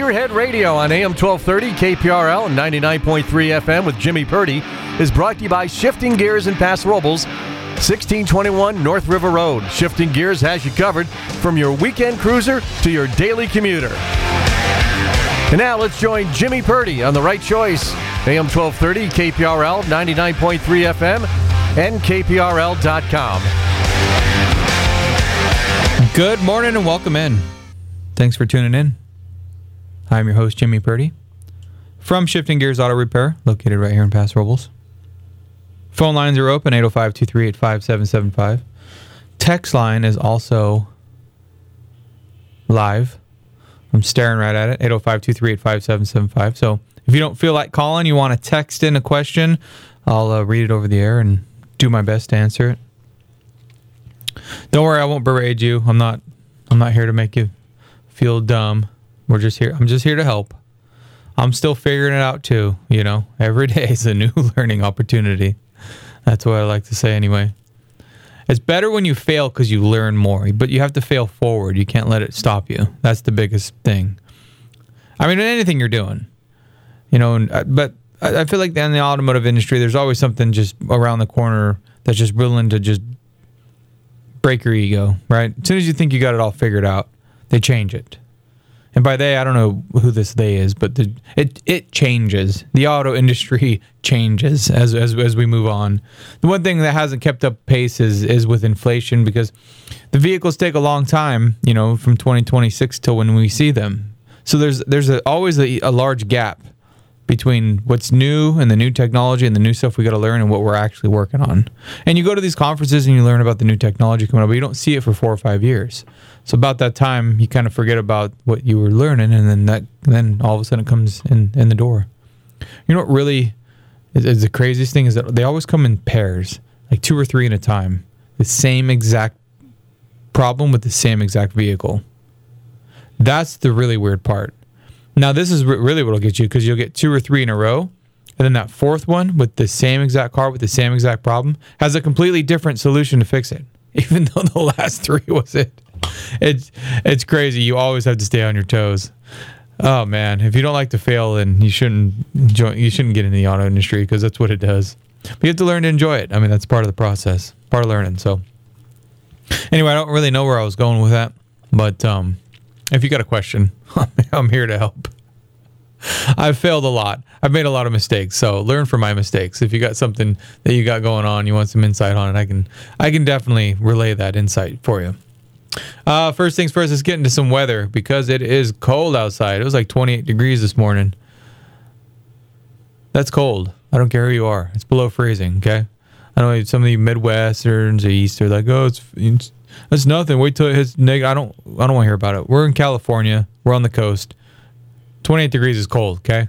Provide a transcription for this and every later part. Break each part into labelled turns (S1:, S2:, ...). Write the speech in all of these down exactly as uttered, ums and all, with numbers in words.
S1: Gearhead Radio on A M twelve thirty, K P R L, and ninety-nine point three F M with Jimmy Purdy is brought to you by Shifting Gears in Paso Robles, sixteen twenty-one North River Road. Shifting Gears has you covered from your weekend cruiser to your daily commuter. And now let's join Jimmy Purdy on The Right Choice, A M twelve thirty, K P R L, ninety-nine point three F M, and K P R L dot com.
S2: Good morning and welcome in. Thanks for tuning in. I'm your host, Jimmy Purdy, from Shifting Gears Auto Repair, located right here in Paso Robles. Phone lines are open, eight oh five, two three eight, five seven seven five. Text line is also live. I'm staring right at it, eight oh five, two three eight, five seven seven five. So if you don't feel like calling, you want to text in a question, I'll uh, read it over the air and do my best to answer it. Don't worry, I won't berate you. I'm not I'm not here to make you feel dumb. We're just here. I'm just here to help. I'm still figuring it out too, you know. Every day is a new learning opportunity. That's what I like to say anyway. It's better when you fail because you learn more, but you have to fail forward. You can't let it stop you. That's the biggest thing. I mean, in anything you're doing, you know, and, but I feel like in the automotive industry, there's always something just around the corner that's just willing to just break your ego, right? As soon as you think you got it all figured out, they change it. And by they, I don't know who this they is, but the, it it changes. The auto industry changes as, as as we move on. The one thing that hasn't kept up pace is is with inflation, because the vehicles take a long time, you know, from twenty twenty-six till when we see them. So there's there's a, always a, a large gap between what's new and the new technology and the new stuff we got to learn and what we're actually working on. And you go to these conferences and you learn about the new technology coming up, but you don't see it for four or five years. So about that time, you kind of forget about what you were learning, and then that then all of a sudden it comes in, in the door. You know what really is, is the craziest thing is that they always come in pairs, like two or three at a time. The same exact problem with the same exact vehicle. That's the really weird part. Now, this is really what will get you, because you'll get two or three in a row, and then that fourth one with the same exact car with the same exact problem has a completely different solution to fix it, even though the last three was it. It's it's crazy. You always have to stay on your toes. Oh man, if you don't like to fail, then you shouldn't join. You shouldn't get into the auto industry, because that's what it does. But you have to learn to enjoy it. I mean, that's part of the process, part of learning. So anyway, I don't really know where I was going with that, but um, if you got a question, I'm here to help. I've failed a lot. I've made a lot of mistakes, so learn from my mistakes. If you got something that you got going on, you want some insight on it, I can I can definitely relay that insight for you. Uh, first things first, let's get into some weather, because it is cold outside. It was like twenty-eight degrees this morning. That's cold. I don't care who you are. It's below freezing, okay? I know some of the Midwesterns or East are like, oh, it's, it's it's nothing. Wait till it hits negative. I don't I don't want to hear about it. We're in California. We're on the coast. twenty-eight degrees is cold, okay?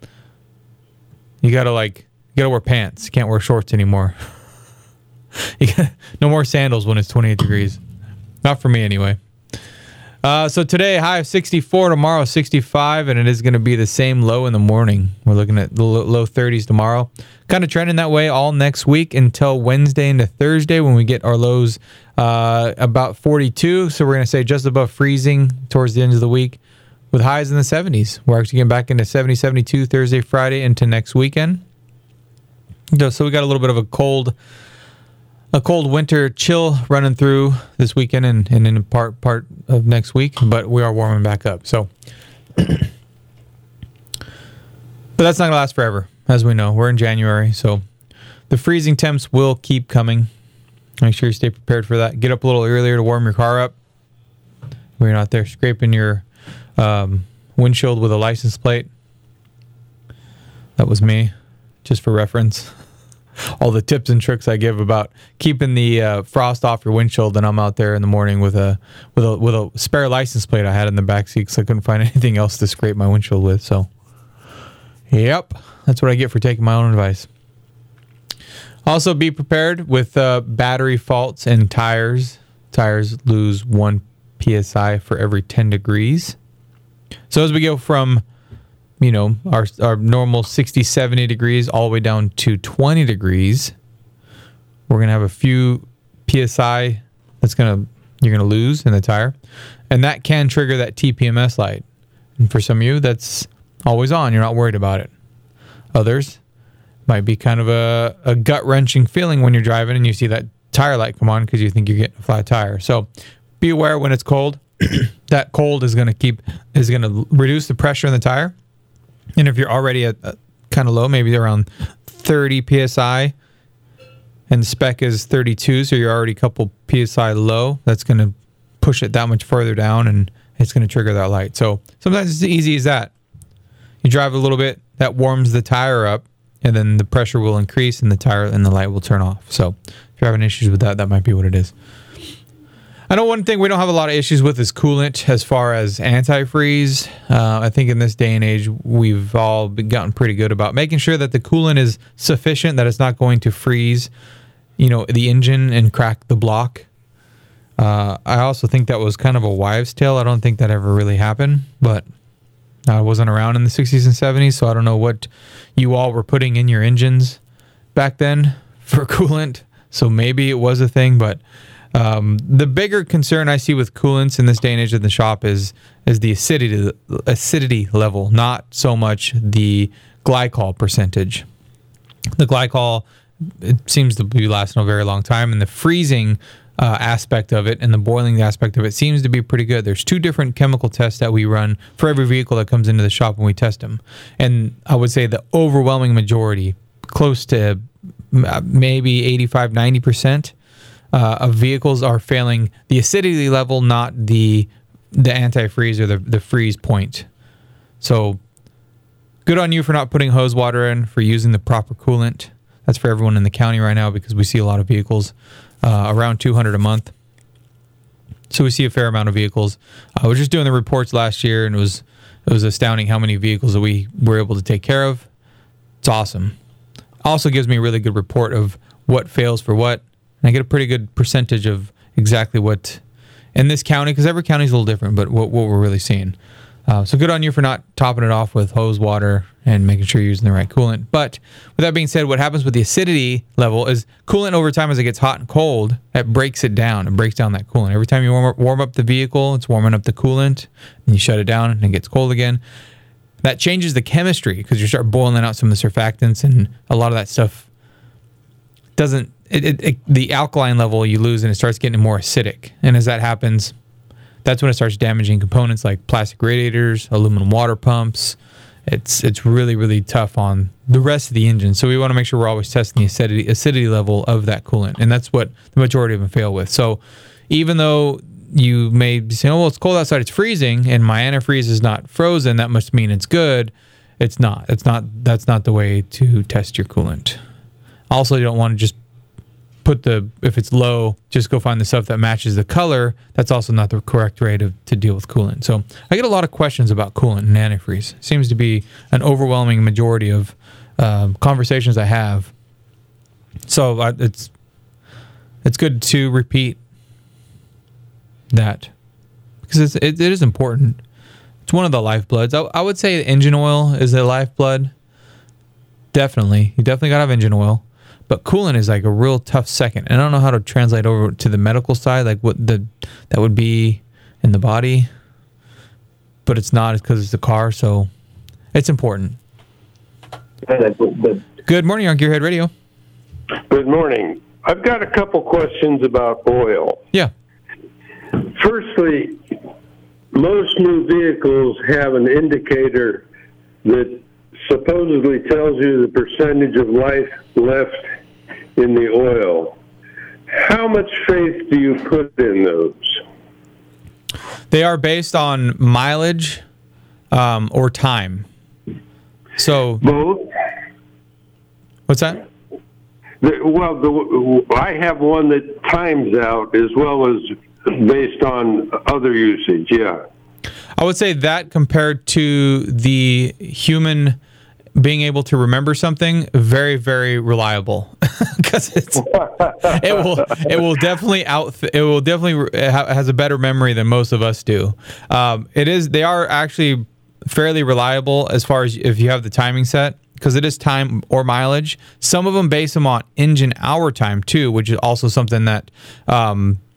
S2: You gotta like you gotta wear pants. You can't wear shorts anymore. You got no more sandals when it's twenty-eight degrees. Not for me, anyway. Uh, so today, high of sixty-four, tomorrow sixty-five, and it is going to be the same low in the morning. We're looking at the low thirties tomorrow. Kind of trending that way all next week until Wednesday into Thursday, when we get our lows uh, about forty-two. So we're going to say just above freezing towards the end of the week, with highs in the seventies. We're actually getting back into seventy, seventy-two Thursday, Friday into next weekend. So we got a little bit of a cold A cold winter chill running through this weekend and, and in part part of next week, but we are warming back up. So, but that's not going to last forever, as we know. We're in January, so the freezing temps will keep coming. Make sure you stay prepared for that. Get up a little earlier to warm your car up, where you're not there scraping your um, windshield with a license plate. That was me, just for reference. All the tips and tricks I give about keeping the uh, frost off your windshield, and I'm out there in the morning with a with a with a spare license plate I had in the back seat because I couldn't find anything else to scrape my windshield with. So, yep, that's what I get for taking my own advice. Also, be prepared with uh, battery faults and tires. Tires lose one P S I for every ten degrees. So as we go from you know, our our normal sixty, seventy degrees all the way down to twenty degrees, we're going to have a few P S I that's going to, you're going to lose in the tire. And that can trigger that T P M S light. And for some of you, that's always on. You're not worried about it. Others might be kind of a, a gut-wrenching feeling when you're driving and you see that tire light come on because you think you're getting a flat tire. So be aware when it's cold. That cold is going to keep is going to reduce the pressure in the tire. And if you're already at, at kind of low, maybe around thirty P S I, and the spec is thirty-two, so you're already a couple P S I low, that's going to push it that much further down, and it's going to trigger that light. So sometimes it's as easy as that. You drive a little bit, that warms the tire up, and then the pressure will increase, and the tire and the light will turn off. So if you're having issues with that, that might be what it is. I know one thing we don't have a lot of issues with is coolant as far as antifreeze. Uh, I think in this day and age, we've all been gotten pretty good about making sure that the coolant is sufficient, that it's not going to freeze, you know, the engine and crack the block. Uh, I also think that was kind of a wives' tale. I don't think that ever really happened, but I wasn't around in the sixties and seventies, so I don't know what you all were putting in your engines back then for coolant. So maybe it was a thing, but Um, the bigger concern I see with coolants in this day and age in the shop is is the acidity acidity level, not so much the glycol percentage. The glycol, it seems to be lasting a very long time, and the freezing uh, aspect of it and the boiling aspect of it seems to be pretty good. There's two different chemical tests that we run for every vehicle that comes into the shop when we test them, and I would say the overwhelming majority, close to maybe eighty-five, ninety percent, Uh, of vehicles are failing the acidity level, not the the antifreeze or the, the freeze point. So good on you for not putting hose water in, for using the proper coolant. That's for everyone in the county right now because we see a lot of vehicles, uh, around two hundred a month. So we see a fair amount of vehicles. I was just doing the reports last year, and it was it was astounding how many vehicles that we were able to take care of. It's awesome. Also gives me a really good report of what fails for what. And I get a pretty good percentage of exactly what in this county, because every county is a little different, but what, what we're really seeing. Uh, so good on you for not topping it off with hose water and making sure you're using the right coolant. But with that being said, what happens with the acidity level is coolant over time, as it gets hot and cold, that breaks it down. It breaks down that coolant. Every time you warm up, warm up the vehicle, it's warming up the coolant, and you shut it down and it gets cold again. That changes the chemistry because you start boiling out some of the surfactants, and a lot of that stuff doesn't It, it, it, the alkaline level you lose, and it starts getting more acidic. And as that happens, that's when it starts damaging components like plastic radiators, aluminum water pumps. It's it's really, really tough on the rest of the engine. So we want to make sure we're always testing the acidity, acidity level of that coolant. And that's what the majority of them fail with. So even though you may be saying, oh, well, it's cold outside, it's freezing, and my antifreeze is not frozen, that must mean it's good. It's not. It's not. That's not the way to test your coolant. Also, you don't want to just put the, if it's low, just go find the stuff that matches the color. That's also not the correct way to, to deal with coolant. So I get a lot of questions about coolant and antifreeze. It seems to be an overwhelming majority of um, conversations I have. So I, it's it's good to repeat that because it's, it, it is important. It's one of the lifebloods. I, I would say engine oil is the lifeblood. Definitely. You definitely got to have engine oil. But coolant is like a real tough second. And I don't know how to translate over to the medical side, like what the that would be in the body. But it's not, it's because it's the car, so it's important. Good morning on Gearhead Radio.
S3: Good morning. I've got a couple questions about oil.
S2: Yeah.
S3: Firstly, most new vehicles have an indicator that supposedly tells you the percentage of life left in the oil. How much faith do you put in those?
S2: They are based on mileage um, or time. So
S3: both?
S2: What's that?
S3: The, well, the, I have one that times out as well as based on other usage, yeah.
S2: I would say that compared to the human being able to remember something, very, very reliable because it's it will it will definitely out it will definitely it has a better memory than most of us do. Um, it is they are actually fairly reliable as far as if you have the timing set, because it is time or mileage. Some of them base them on engine hour time too, which is also something that um,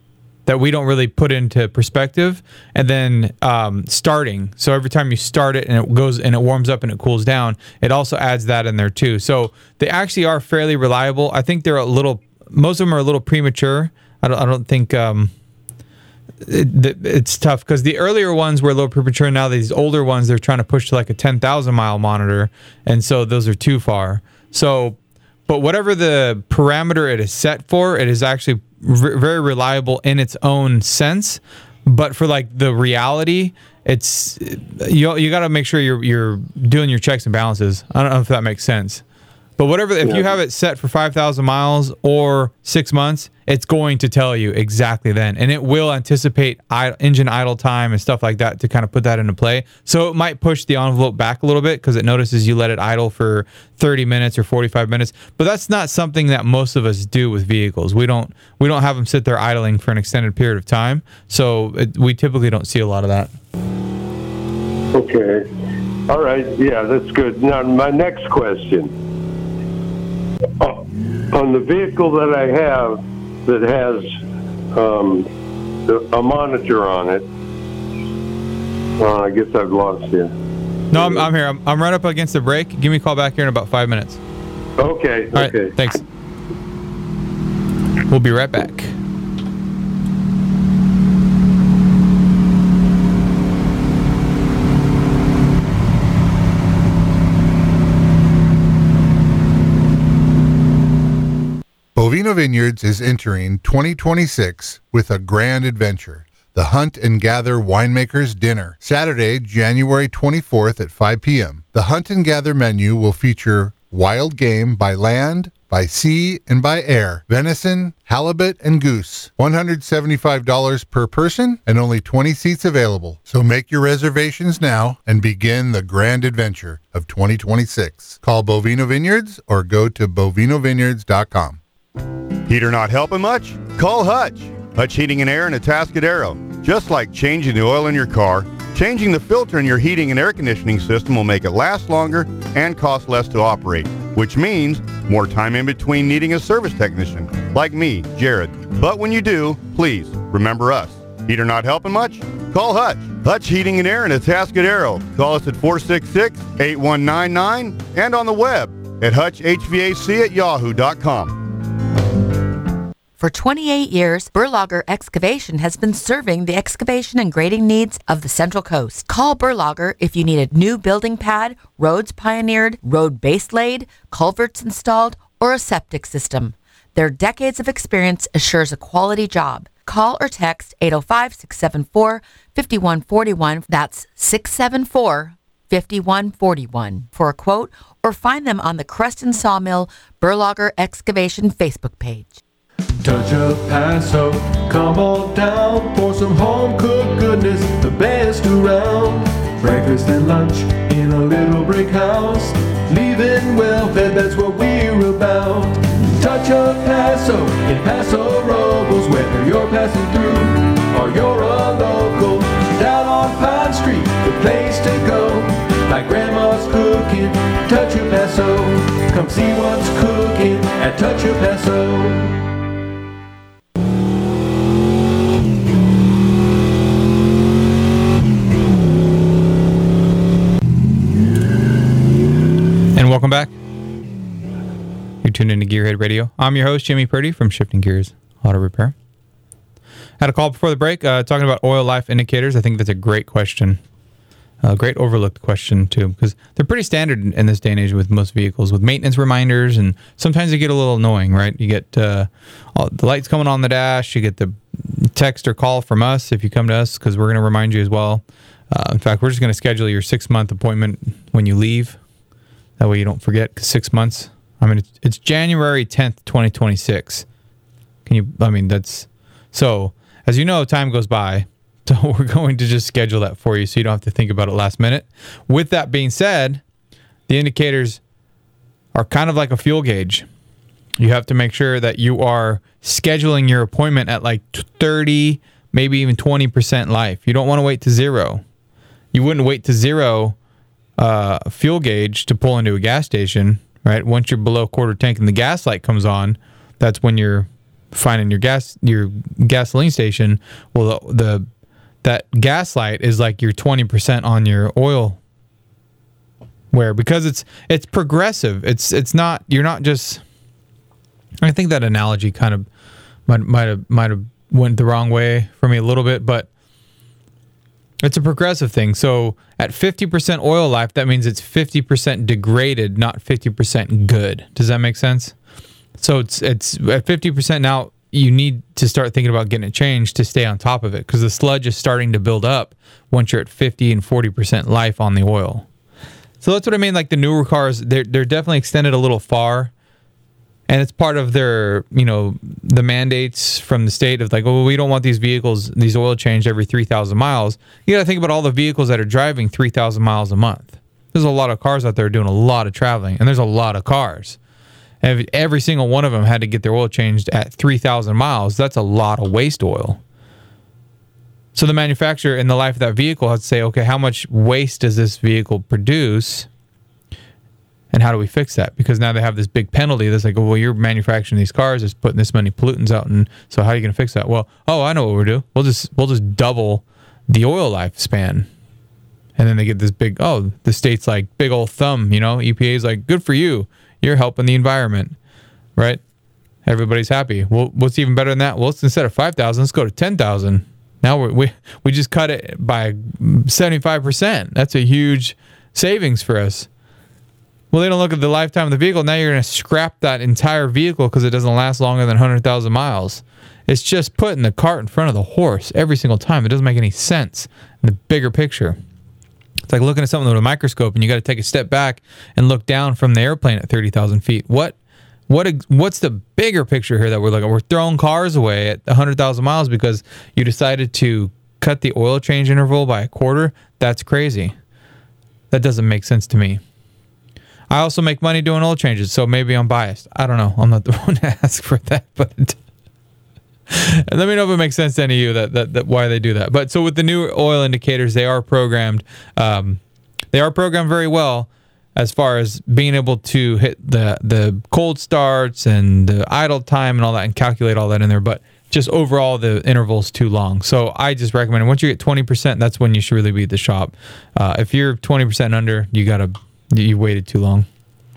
S2: that we don't really put into perspective. And then um, starting. So every time you start it and it goes and it warms up and it cools down, it also adds that in there too. So they actually are fairly reliable. I think they're a little, most of them are a little premature. I don't, I don't think um, it, it's tough because the earlier ones were a little premature. Now these older ones, they're trying to push to like a ten thousand mile monitor. And so those are too far. So, but whatever the parameter it is set for, it is actually r- very reliable in its own sense. But for like the reality, it's you you got to make sure you're you're doing your checks and balances. I don't know if that makes sense. But whatever, if you have it set for five thousand miles or six months, it's going to tell you exactly then. And it will anticipate idle, engine idle time and stuff like that to kind of put that into play. So it might push the envelope back a little bit because it notices you let it idle for thirty minutes or forty-five minutes. But that's not something that most of us do with vehicles. We don't we don't have them sit there idling for an extended period of time. So it, we typically don't see a lot of that.
S3: Okay. All right. Yeah, that's good. Now, my next question. Uh, on the vehicle that I have that has um, a monitor on it, uh, I guess I've lost you.
S2: No, I'm, I'm here. I'm, I'm right up against the break. Give me a call back here in about five minutes.
S3: Okay.
S2: All
S3: okay.
S2: right, thanks. We'll be right back.
S4: Bovino Vineyards is entering twenty twenty-six with a grand adventure, the Hunt and Gather Winemakers Dinner, Saturday, January twenty-fourth at five p.m. The Hunt and Gather menu will feature wild game by land, by sea, and by air, venison, halibut, and goose. one hundred seventy-five dollars per person and only twenty seats available. So make your reservations now and begin the grand adventure of twenty twenty-six. Call Bovino Vineyards or go to bovino vineyards dot com.
S5: Heater not helping much? Call Hutch. Hutch Heating and Air in Atascadero. Just like changing the oil in your car, changing the filter in your heating and air conditioning system will make it last longer and cost less to operate, which means more time in between needing a service technician, like me, Jared. But when you do, please remember us. Heater not helping much? Call Hutch. Hutch Heating and Air in Atascadero. Call us at four six six, eight one nine nine and on the web at hutch h v a c at yahoo dot com.
S6: For twenty-eight years, Berlager Excavation has been serving the excavation and grading needs of the Central Coast. Call Berlager if you need a new building pad, roads pioneered, road base laid, culverts installed, or a septic system. Their decades of experience assures a quality job. Call or text eight oh five, six seven four, five one four one. That's six seven four, five one four one for a quote, or find them on the Creston Sawmill Berlager Excavation Facebook page.
S7: Touch of Paso, come on down for some home-cooked goodness, the best around. Breakfast and lunch in a little brick house, leaving well-fed, that's what we're about. Touch of Paso in Paso Robles, whether you're passing through or you're a local. Down on Pine Street, the place to go, like Grandma's cooking, Touch of Paso. Come see what's cooking at Touch of Paso.
S2: And welcome back. You're tuned into Gearhead Radio. I'm your host, Jimmy Purdy from Shifting Gears Auto Repair. Had a call before the break uh, talking about oil life indicators. I think that's a great question. A great overlooked question, too, because they're pretty standard in, in this day and age with most vehicles, with maintenance reminders, and sometimes they get a little annoying, right? You get uh, all, the lights coming on the dash, you get the text or call from us if you come to us, because we're going to remind you as well. Uh, in fact, we're just going to schedule your six-month appointment when you leave. That way you don't forget, because six months. I mean, it's, it's January tenth, twenty twenty-six. Can you, I mean, that's, so, as you know, time goes by. So we're going to just schedule that for you so you don't have to think about it last minute. With that being said, the indicators are kind of like a fuel gauge. You have to make sure that you are scheduling your appointment at like thirty, maybe even twenty percent life. You don't want to wait to zero. You wouldn't wait to zero uh, fuel gauge to pull into a gas station, right? Once you're below quarter tank and the gas light comes on, that's when you're finding your gas your gasoline station. Well, the, the that gas light is like your twenty percent on your oil. Where because it's it's progressive. It's it's not you're not just. I think that analogy kind of might might have might have went the wrong way for me a little bit, but it's a progressive thing. So at fifty percent oil life, that means it's fifty percent degraded, not fifty percent good. Does that make sense? So it's it's at fifty percent now. You need to start thinking about getting it changed to stay on top of it because the sludge is starting to build up once you're at fifty and forty percent life on the oil. So that's what I mean. Like the newer cars, they're they're definitely extended a little far, and it's part of their, you know, the mandates from the state of like, oh, well, we don't want these vehicles, these oil changed every three thousand miles. You got to think about all the vehicles that are driving three thousand miles a month. There's a lot of cars out there doing a lot of traveling, and there's a lot of cars. And if every single one of them had to get their oil changed at three thousand miles, that's a lot of waste oil. So the manufacturer in the life of that vehicle has to say, okay, how much waste does this vehicle produce? And how do we fix that? Because now they have this big penalty that's like, oh, well, you're manufacturing these cars, it's putting this many pollutants out, and so how are you going to fix that? Well, oh, I know what we'll do. We'll just we'll just double the oil lifespan. And then they get this big, oh, the state's like big old thumb, you know, E P A's like, good for you. You're helping the environment, right? Everybody's happy. Well, what's even better than that? Well, it's instead of five thousand, let's go to ten thousand. Now we're, we we just cut it by seventy-five percent. That's a huge savings for us. Well, they don't look at the lifetime of the vehicle. Now you're going to scrap that entire vehicle because it doesn't last longer than one hundred thousand miles. It's just putting the cart in front of the horse every single time. It doesn't make any sense in the bigger picture. It's like looking at something with a microscope, and you got to take a step back and look down from the airplane at thirty thousand feet. What, what, what's the bigger picture here that we're looking at? We're throwing cars away at one hundred thousand miles because you decided to cut the oil change interval by a quarter. That's crazy. That doesn't make sense to me. I also make money doing oil changes, so maybe I'm biased. I don't know. I'm not the one to ask for that, but let me know if it makes sense to any of you that, that, that why they do that. But so with the new oil indicators, they are programmed. Um, they are programmed very well as far as being able to hit the the cold starts and the idle time and all that, and calculate all that in there. But just overall, the interval's too long. So I just recommend once you get twenty percent, that's when you should really be at the shop. Uh, if you're twenty percent under, you gotta you waited too long.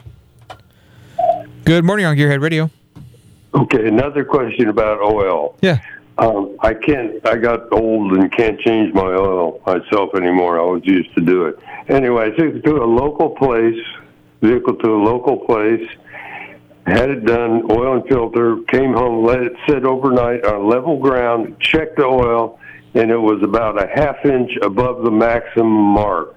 S2: Good morning on Gearhead Radio.
S3: Okay, another question about oil.
S2: Yeah.
S3: Um, I can't, I got old and can't change my oil myself anymore. I always used to do it. Anyway, I took it to a local place, vehicle to a local place, had it done, oil and filter, came home, let it sit overnight on level ground, checked the oil, and it was about a half inch above the maximum mark.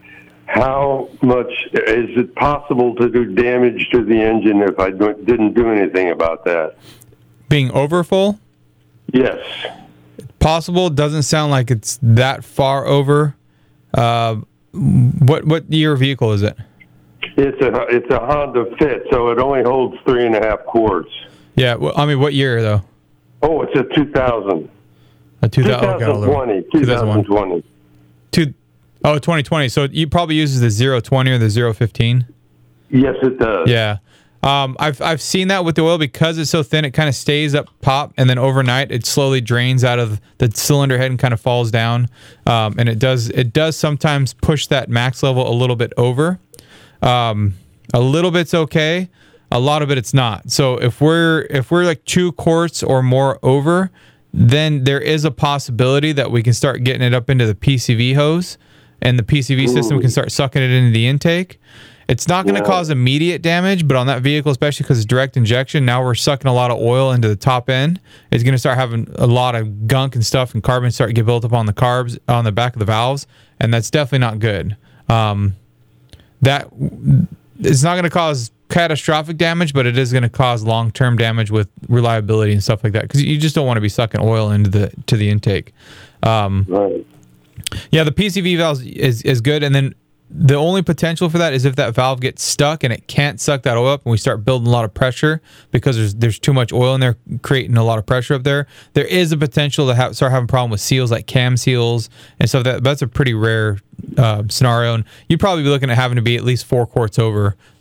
S3: How much is it possible to do damage to the engine if I didn't do anything about that?
S2: Being over full?
S3: Yes.
S2: Possible. Doesn't sound like it's that far over. Uh, what what year vehicle is it?
S3: It's a it's a Honda Fit, so it only holds three and a half quarts.
S2: Yeah. Well, I mean, what year though?
S3: Oh, it's a two thousand.
S2: A two
S3: thousand twenty. twenty twenty.
S2: Two. Oh, twenty twenty. So you probably uses the zero twenty or the zero fifteen?
S3: Yes, it does.
S2: Yeah. Um, I've I've seen that with the oil because it's so thin, it kind of stays up top, and then overnight it slowly drains out of the cylinder head and kind of falls down. Um, and it does it does sometimes push that max level a little bit over. Um, a little bit's okay. A lot of it it's not. So if we're if we're like two quarts or more over, then there is a possibility that we can start getting it up into the P C V hose. And the P C V system can start sucking it into the intake. It's not going to yeah. cause immediate damage, but on that vehicle, especially because it's direct injection, now we're sucking a lot of oil into the top end. It's going to start having a lot of gunk and stuff, and carbon start to get built up on the carbs on the back of the valves, and that's definitely not good. Um, that it's not going to cause catastrophic damage, but it is going to cause long-term damage with reliability and stuff like that, because you just don't want to be sucking oil into the to the intake. Um,
S3: right.
S2: Yeah, the P C V valve is, is good, and then the only potential for that is if that valve gets stuck and it can't suck that oil up, and we start building a lot of pressure because there's there's too much oil in there, creating a lot of pressure up there. There is a potential to have, start having a problem with seals like cam seals and stuff. That that's a pretty rare uh, scenario, and you'd probably be looking at having to be at least four quarts over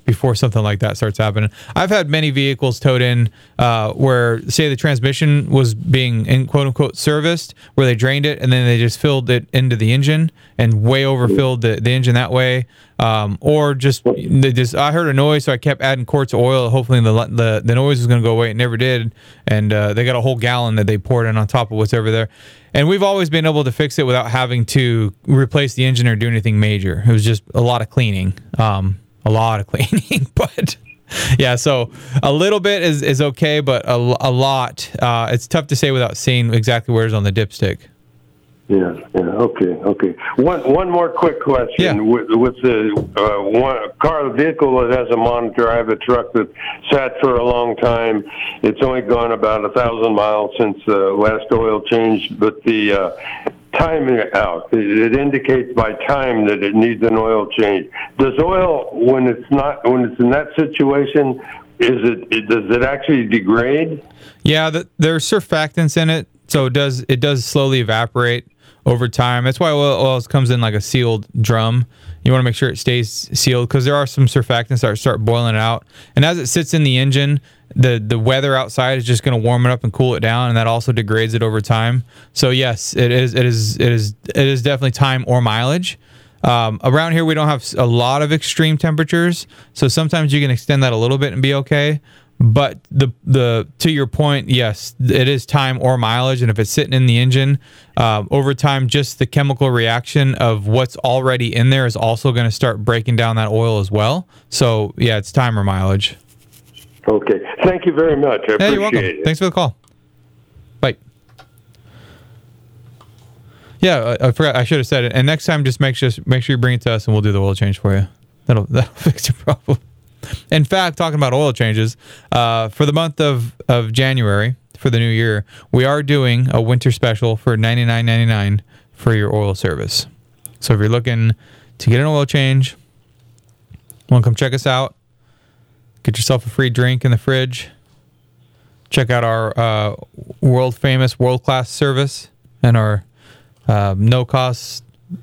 S2: before something like that starts happening. I've had many vehicles towed in uh, where, say, the transmission was being, in quote unquote, serviced, where they drained it and then they just filled it into the engine and way overfilled the, the engine that way. Um, or just, they just, I heard a noise, so I kept adding quarts of oil. Hopefully the the, the noise was going to go away. It never did. And uh, they got a whole gallon that they poured in on top of what's over there. And we've always been able to fix it without having to replace the engine or do anything major. It was just a lot of cleaning, um, a lot of cleaning. But yeah, so a little bit is, is okay, but a, a lot, uh, it's tough to say without seeing exactly where it's on the dipstick.
S3: Yeah, yeah, okay, okay. One one more quick question.
S2: Yeah.
S3: With, with the uh, one car, the vehicle that has a monitor, I have a truck that sat for a long time. It's only gone about a thousand miles since the last oil change, but the uh, time out, it, it indicates by time that it needs an oil change. Does oil, when it's not, when it's in that situation, is it, it does it actually degrade?
S2: Yeah, the, there's surfactants in it, so it does it does slowly evaporate over time. That's why oil, oil comes in like a sealed drum. You want to make sure it stays sealed because there are some surfactants that start boiling it out. And as it sits in the engine, the, the weather outside is just going to warm it up and cool it down, and that also degrades it over time. So yes, it is it is it is it is definitely time or mileage. Um, around here, we don't have a lot of extreme temperatures, so sometimes you can extend that a little bit and be okay. But the the to your point, yes, it is time or mileage, and if it's sitting in the engine, uh, over time, just the chemical reaction of what's already in there is also going to start breaking down that oil as well. So yeah, it's time or mileage.
S3: Okay, thank you very much. I
S2: yeah,
S3: appreciate
S2: you're welcome.
S3: it.
S2: Thanks for the call. Bye. Yeah, I, I forgot. I should have said it. And next time, just make sure make sure you bring it to us, and we'll do the oil change for you. That'll that'll fix your problem. In fact, talking about oil changes, uh, for the month of, of January, for the new year, we are doing a winter special for ninety-nine ninety-nine for your oil service. So if you're looking to get an oil change, want to come check us out, get yourself a free drink in the fridge, check out our uh, world-famous, world-class service and our uh, no-cost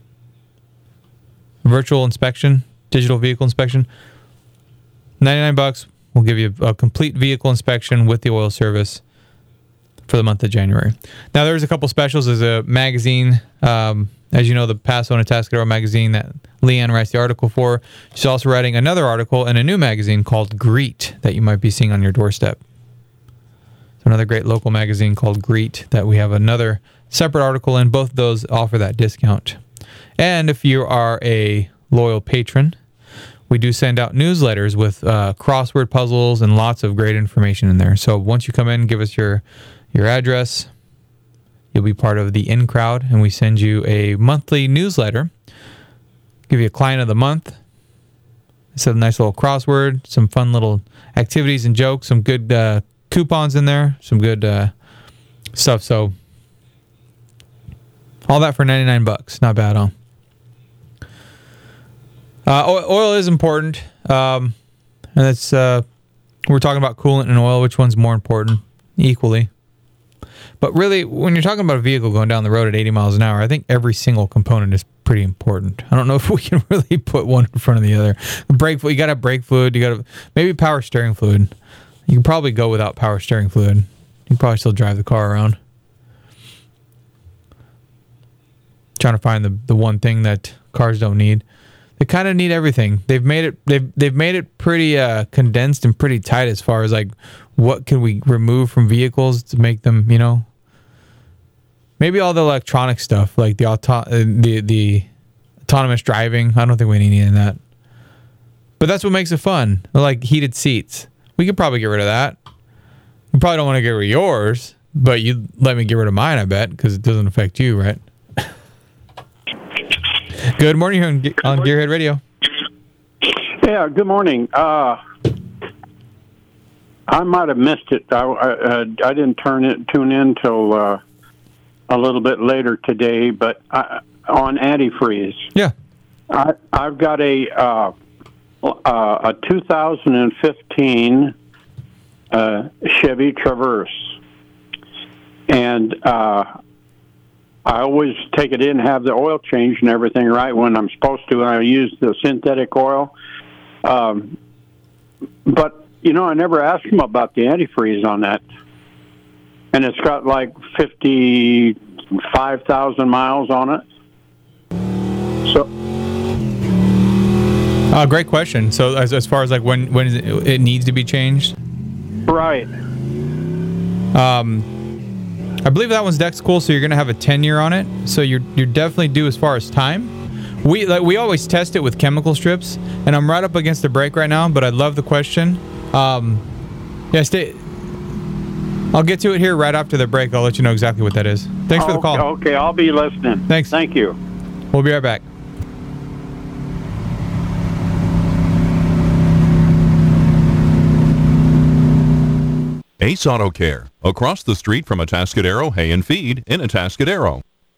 S2: virtual inspection, digital vehicle inspection. ninety-nine bucks will give you a complete vehicle inspection with the oil service for the month of January. Now, there's a couple specials. There's a magazine, um, as you know, the Paso and Atascadero magazine that Leanne writes the article for. She's also writing another article in a new magazine called Greet that you might be seeing on your doorstep. It's another great local magazine called Greet that we have another separate article in. Both of those offer that discount. And if you are a loyal patron, we do send out newsletters with uh, crossword puzzles and lots of great information in there. So once you come in, give us your your address. You'll be part of the in crowd, and we send you a monthly newsletter. Give you a client of the month. It's a nice little crossword, some fun little activities and jokes, some good uh, coupons in there, some good uh, stuff. So all that for ninety-nine bucks. Not bad, huh? Uh, oil is important, um, and it's uh, we're talking about coolant and oil. Which one's more important? Equally. But really, when you're talking about a vehicle going down the road at eighty miles an hour, I think every single component is pretty important. I don't know if we can really put one in front of the other. Brake fluid, you got to have brake fluid. You got to maybe power steering fluid. You can probably go without power steering fluid. You can probably still drive the car around. Trying to find the the one thing that cars don't need. They kind of need everything. They've made it. They've they've made it pretty uh, condensed and pretty tight as far as like what can we remove from vehicles to make them, you know. Maybe all the electronic stuff like the auto, uh, the the autonomous driving. I don't think we need any of that. But that's what makes it fun. Like heated seats. We could probably get rid of that. You probably don't want to get rid of yours, but you let me get rid of mine, I bet, because it doesn't affect you, right? Good morning here on, on Gearhead Radio.
S8: Yeah, good morning. Uh, I might have missed it. I, I, I didn't turn it tune in till uh, a little bit later today, but I, on antifreeze.
S2: Yeah,
S8: I, I've got a uh, uh, a two thousand fifteen uh, Chevy Traverse, and uh, I always take it in, have the oil changed and everything right when I'm supposed to, and I use the synthetic oil. Um, but, you know, I never asked him about the antifreeze on that. And it's got like fifty-five thousand miles on it. So...
S2: Uh, great question. So as, as far as like when when is it, it needs to be changed?
S8: Right.
S2: Um, I believe that one's Dex Cool, so you're going to have a ten year on it. So you're you're definitely due as far as time. We like we always test it with chemical strips, and I'm right up against the break right now, but I love the question. Um, yeah, stay. I'll get to it here right after the break. I'll let you know exactly what that is. Thanks
S8: oh,
S2: for the call.
S8: Okay, I'll be listening.
S2: Thanks.
S8: Thank you.
S2: We'll be right back.
S9: Ace Auto Care, across the street from Atascadero Hay and Feed in Atascadero.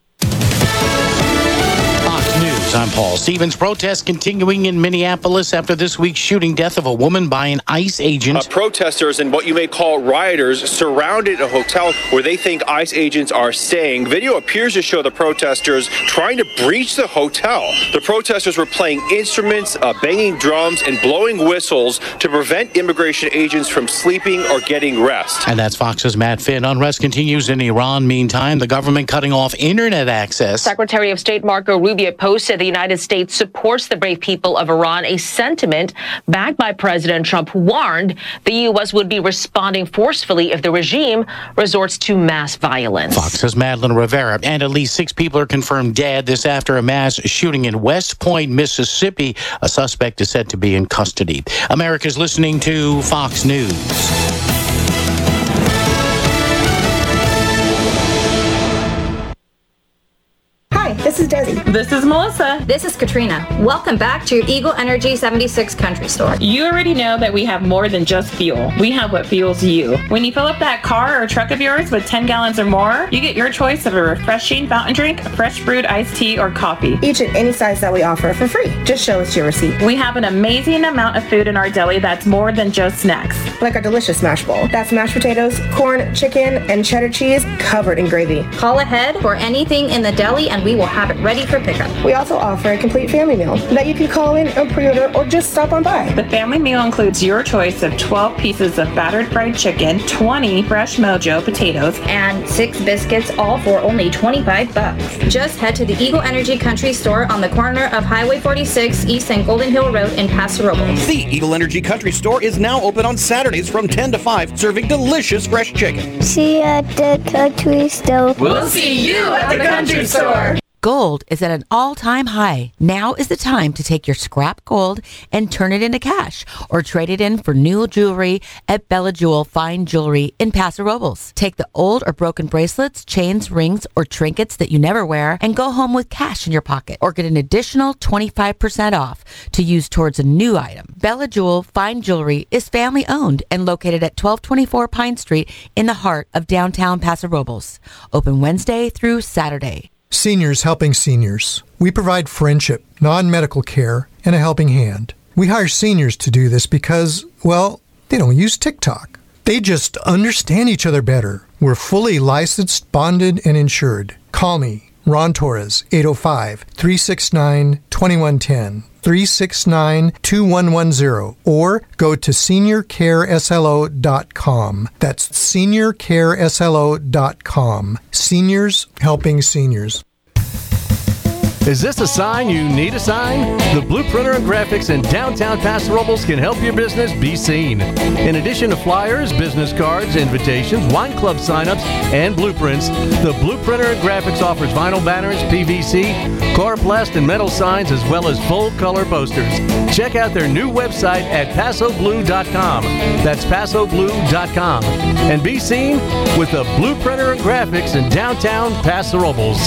S10: Fox News, I'm Paul Stevens. Protests continuing in Minneapolis after this week's shooting death of a woman by an ICE agent.
S11: Uh, protesters and what you may call rioters surrounded a hotel where they think ICE agents are staying. Video appears to show the protesters trying to breach the hotel. The protesters were playing instruments, uh, banging drums, and blowing whistles to prevent immigration agents from sleeping or getting rest.
S10: And that's Fox's Matt Finn. Unrest continues in Iran. Meantime, the government cutting off internet access.
S12: Secretary of State Marco Rubio posted the United States supports the brave people of Iran, a sentiment backed by President Trump, who warned the U S would be responding forcefully if the regime resorts to mass violence.
S10: Fox's Madeline Rivera. And at least six people are confirmed dead this after a mass shooting in West Point, Mississippi. A suspect is said to be in custody. America's listening to Fox News.
S13: Hi, this is Desi.
S14: This is Melissa.
S13: This is Katrina. Welcome back to your Eagle Energy seventy-six Country Store.
S14: You already know that we have more than just fuel. We have what fuels you. When you fill up that car or truck of yours with ten gallons or more, you get your choice of a refreshing fountain drink, fresh brewed iced tea, or coffee.
S13: Each in any size that we offer for free. Just show us your receipt.
S14: We have an amazing amount of food in our deli that's more than just snacks.
S13: Like our delicious mash bowl. That's mashed potatoes, corn, chicken, and cheddar cheese covered in gravy. Call ahead for anything in the deli and we will have it ready for pickup. We also offer a complete family meal that you can call in or pre-order or just stop on by.
S14: The family meal includes your choice of twelve pieces of battered fried chicken, twenty fresh Mojo potatoes,
S13: and six biscuits, all for only twenty-five bucks. Just head to the Eagle Energy Country Store on the corner of Highway forty-six East and Golden Hill Road in Paso Robles.
S15: The Eagle Energy Country Store is now open on Saturdays from ten to five, serving delicious fresh chicken.
S16: See you at the country store.
S14: We'll see you at the country store.
S6: Gold is at an all-time high. Now is the time to take your scrap gold and turn it into cash or trade it in for new jewelry at Bella Jewel Fine Jewelry in Paso Robles. Take the old or broken bracelets, chains, rings, or trinkets that you never wear and go home with cash in your pocket or get an additional twenty-five percent off to use towards a new item. Bella Jewel Fine Jewelry is family-owned and located at twelve twenty-four Pine Street in the heart of downtown Paso Robles. Open Wednesday through Saturday.
S17: Seniors helping seniors. We provide friendship, non-medical care, and a helping hand. We hire seniors to do this because, well, they don't use TikTok. They just understand each other better. We're fully licensed, bonded, and insured. Call me, Ron Torres, eight oh five, three six nine, two one one zero, three six nine, two one one zero, or go to senior care s l o dot com. That's senior care s l o dot com. Seniors helping seniors.
S1: Is this a sign you need a sign? The Blue Printer and Graphics in downtown Paso Robles can help your business be seen. In addition to flyers, business cards, invitations, wine club signups, and blueprints, the Blue Printer and Graphics offers vinyl banners, P V C, coroplast, and metal signs, as well as full-color posters. Check out their new website at paso blue dot com. That's paso blue dot com. And be seen with the Blue Printer and Graphics in downtown Paso Robles.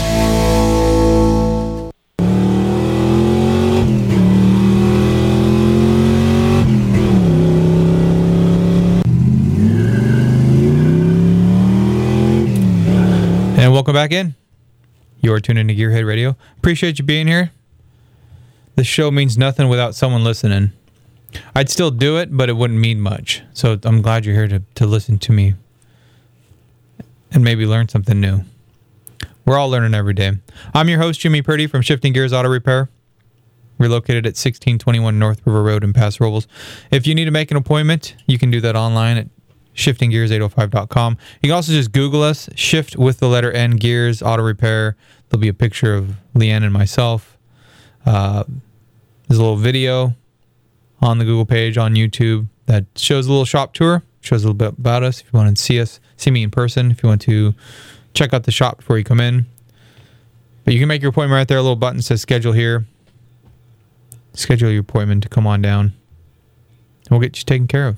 S2: And welcome back in. You're tuning to Gearhead Radio. Appreciate you being here. This show means nothing without someone listening. I'd still do it, but it wouldn't mean much. So I'm glad you're here to, to listen to me and maybe learn something new. We're all learning every day. I'm your host, Jimmy Purdy from Shifting Gears Auto Repair. We're located at sixteen twenty-one North River Road in Paso Robles. If you need to make an appointment, you can do that online at shifting gears eight oh five dot com. You can also just Google us, Shift with the letter N, Gears, Auto Repair. There'll be a picture of Leanne and myself. Uh, there's a little video on the Google page on YouTube that shows a little shop tour, shows a little bit about us. If you want to see us, see me in person, if you want to check out the shop before you come in. But you can make your appointment right there. A little button says schedule here. Schedule your appointment to come on down. And we'll get you taken care of.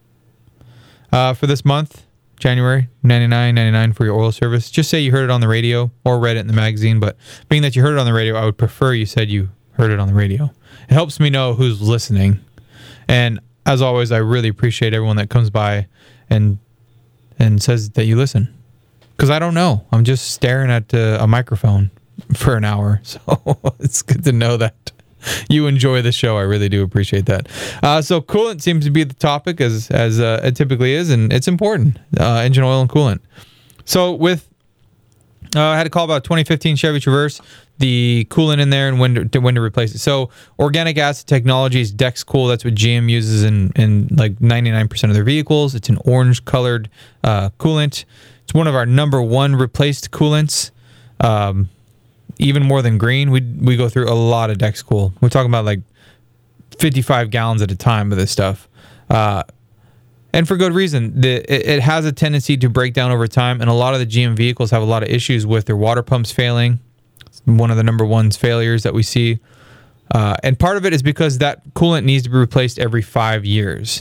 S2: Uh, for this month, January, ninety-nine ninety-nine for your oil service. Just say you heard it on the radio or read it in the magazine, but being that you heard it on the radio, I would prefer you said you heard it on the radio. It helps me know who's listening. And as always, I really appreciate everyone that comes by and and says that you listen. Because I don't know. I'm just staring at uh, a microphone for an hour. So it's good to know that you enjoy the show. I really do appreciate that. Uh, so coolant seems to be the topic as as uh, it typically is, and it's important. Uh, engine oil and coolant. So with, uh, I had a call about twenty fifteen Chevy Traverse, the coolant in there and when to, when to replace it. So Organic Acid Technologies Dex Cool, that's what G M uses in, in like ninety-nine percent of their vehicles. It's an orange colored uh, coolant. It's one of our number one replaced coolants. Um, even more than green. We we go through a lot of Dex Cool. We're talking about like fifty-five gallons at a time of this stuff. Uh, and for good reason. The, it, it has a tendency to break down over time, and a lot of the G M vehicles have a lot of issues with their water pumps failing. It's one of the number one failures that we see. Uh, and part of it is because that coolant needs to be replaced every five years.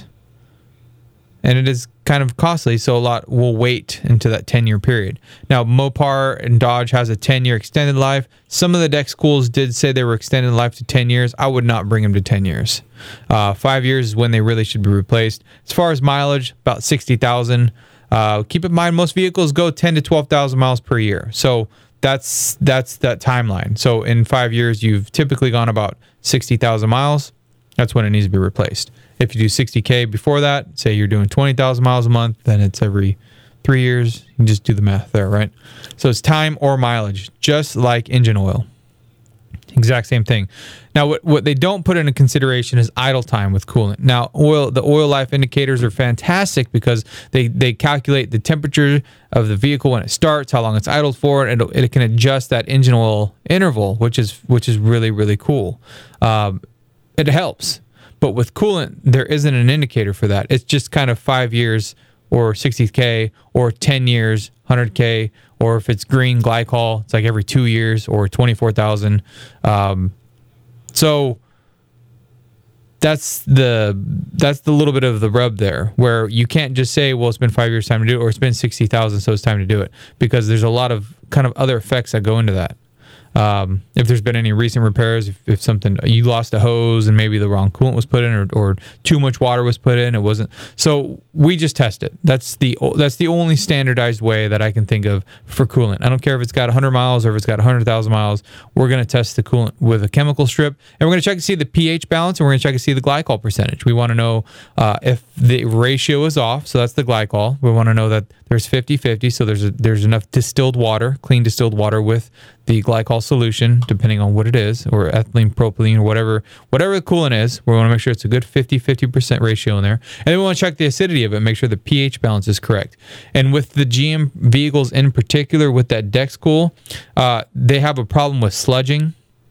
S2: And it is kind of costly, so a lot will wait into that ten-year period. Now, Mopar and Dodge has a ten-year extended life. Some of the Dex Cools did say they were extended life to ten years. I would not bring them to ten years. Uh, five years is when they really should be replaced. As far as mileage, about sixty thousand. Uh, keep in mind, most vehicles go ten to twelve thousand miles per year. So that's that's that timeline. So in five years, you've typically gone about sixty thousand miles. That's when it needs to be replaced. If you do sixty K before that, say you're doing twenty thousand miles a month, then it's every three years. You can just do the math there, right? So it's time or mileage, just like engine oil. Exact same thing. Now, what, what they don't put into consideration is idle time with coolant. Now, oil, the oil life indicators are fantastic because they, they calculate the temperature of the vehicle when it starts, how long it's idled for, and it, it can adjust that engine oil interval, which is which is really, really cool. Um, it helps. But with coolant, there isn't an indicator for that. It's just kind of five years or sixty K or ten years, one hundred K, or if it's green glycol, it's like every two years or twenty-four thousand. Um, so that's the that's the little bit of the rub there, where you can't just say, well, it's been five years, time to do it, or it's been sixty thousand, so it's time to do it, because there's a lot of kind of other effects that go into that. Um, if there's been any recent repairs, if, if something, you lost a hose and maybe the wrong coolant was put in, or, or too much water was put in, it wasn't. So we just test it. That's the that's the only standardized way that I can think of for coolant. I don't care if it's got one hundred miles or if it's got one hundred thousand miles. We're going to test the coolant with a chemical strip, and we're going to check to see the pH balance, and we're going to check to see the glycol percentage. We want to know uh, if the ratio is off, so that's the glycol. We want to know that there's fifty-fifty, so there's a, there's enough distilled water, clean distilled water with the glycol solution, depending on what it is, or ethylene, propylene, or whatever whatever the coolant is. We want to make sure it's a good fifty-fifty percent ratio in there. And then we want to check the acidity of it, make sure the pH balance is correct. And with the G M vehicles in particular, with that Dex Cool, uh, they have a problem with sludging.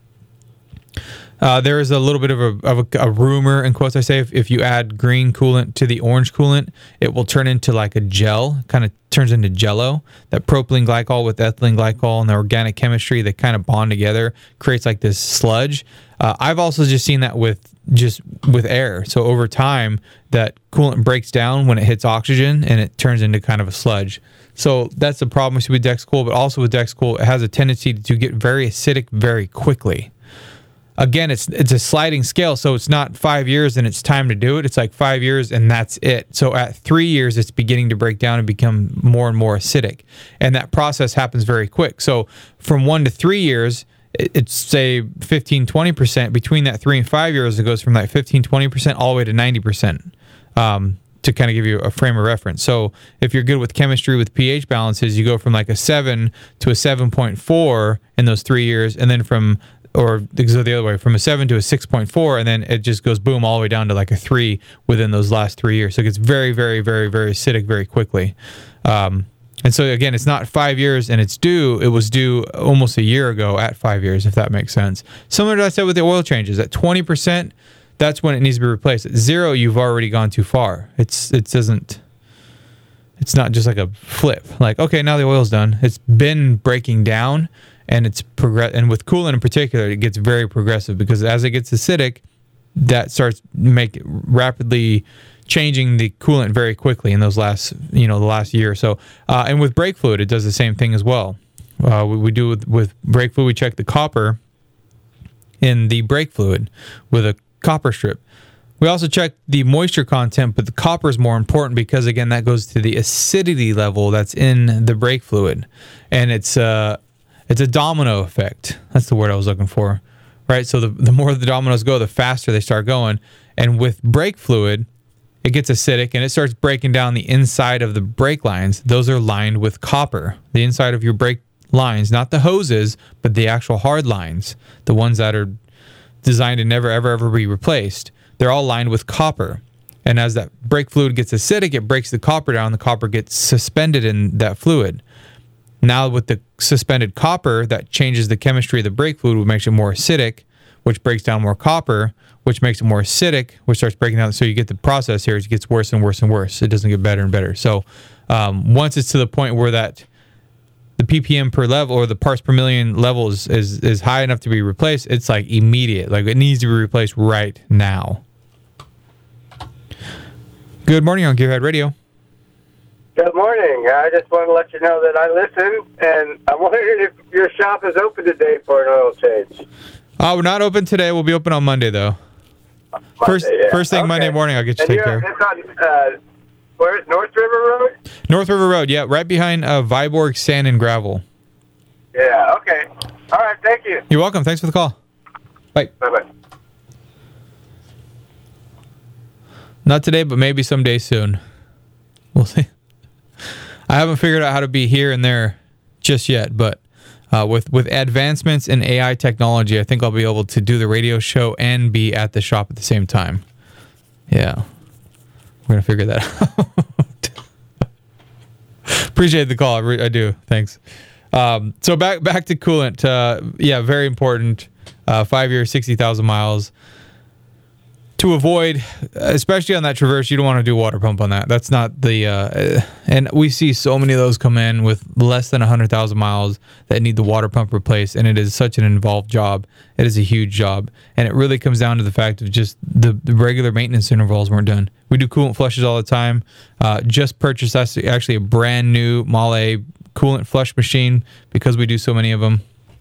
S2: Uh, there is a little bit of a, of a, a rumor, in quotes I say, if, if you add green coolant to the orange coolant, it will turn into like a gel, kind of turns into jello. That propylene glycol with ethylene glycol and the organic chemistry, they kind of bond together, creates like this sludge. Uh, I've also just seen that with just with air. So over time, that coolant breaks down when it hits oxygen and it turns into kind of a sludge. So that's the problem with Dex Cool, but also with Dex Cool, it has a tendency to get very acidic very quickly. Again, it's it's a sliding scale, so it's not five years and it's time to do it. It's like five years and that's it. So at three years, it's beginning to break down and become more and more acidic. And that process happens very quick. So from one to three years, it's say fifteen, twenty percent. Between that three and five years, it goes from like fifteen, twenty percent all the way to ninety percent. Um, to kind of give you a frame of reference. So if you're good with chemistry with pH balances, you go from like a seven to a seven point four in those three years. And then from or it goes the other way, from a seven to a six point four, and then it just goes boom all the way down to like a three within those last three years. So it gets very, very, very, very acidic very quickly. Um, and so again, it's not five years and it's due. It was due almost a year ago at five years, if that makes sense. Similar to what I said with the oil changes, at twenty percent, that's when it needs to be replaced. At zero, you've already gone too far. It's it doesn't. It's not just like a flip. Like, okay, now the oil's done. It's been breaking down, and it's progress. And with coolant in particular, it gets very progressive because as it gets acidic, that starts make rapidly changing the coolant very quickly in those last, you know, the last year or so. Uh, and with brake fluid, it does the same thing as well. Uh, we, we do with, with brake fluid. We check the copper in the brake fluid with a copper strip. We also check the moisture content, but the copper is more important because, again, that goes to the acidity level that's in the brake fluid. And it's, uh, it's a domino effect. That's the word I was looking for, right? So the, the more the dominoes go, the faster they start going. And with brake fluid, it gets acidic and it starts breaking down the inside of the brake lines. Those are lined with copper. The inside of your brake lines, not the hoses, but the actual hard lines, the ones that are designed to never, ever, ever be replaced. They're all lined with copper. And as that brake fluid gets acidic, it breaks the copper down. The copper gets suspended in that fluid. Now with the suspended copper, that changes the chemistry of the brake fluid, which makes it more acidic, which breaks down more copper, which makes it more acidic, which starts breaking down. So you get the process here. It gets worse and worse and worse. It doesn't get better and better. So um, once it's to the point where that the P P M per level or the parts per million level is, is, is high enough to be replaced, it's like immediate. Like it needs to be replaced right now. Good morning on Gearhead Radio.
S18: Good morning. I just want to let you know that I listen, and I'm wondering if your shop is open today for an oil change.
S2: Uh, we're not open today. We'll be open on Monday, though. Monday, first
S18: yeah.
S2: first thing
S18: okay.
S2: Monday morning, I'll get you
S18: and
S2: taken care of.
S18: It's on, uh, where is North River Road?
S2: North River Road, yeah, right behind uh, Viborg Sand and Gravel.
S18: Yeah, okay. All right, thank you.
S2: You're welcome. Thanks for the call. Bye.
S18: Bye-bye.
S2: Not today, but maybe someday soon. We'll see. I haven't figured out how to be here and there just yet, but uh, with, with advancements in A I technology, I think I'll be able to do the radio show and be at the shop at the same time. Yeah. We're going to figure that out. Appreciate the call. I, re- I do. Thanks. Um, so back back to coolant. Uh, yeah, very important. Uh, five years, sixty thousand miles. To avoid, especially on that Traverse, you don't want to do a water pump on that. That's not the, uh, and we see so many of those come in with less than one hundred thousand miles that need the water pump replaced, and it is such an involved job. It is a huge job, and it really comes down to the fact of just the, the regular maintenance intervals weren't done. We do coolant flushes all the time. Uh, just purchased actually a brand new Mahle coolant flush machine because we do so many of them.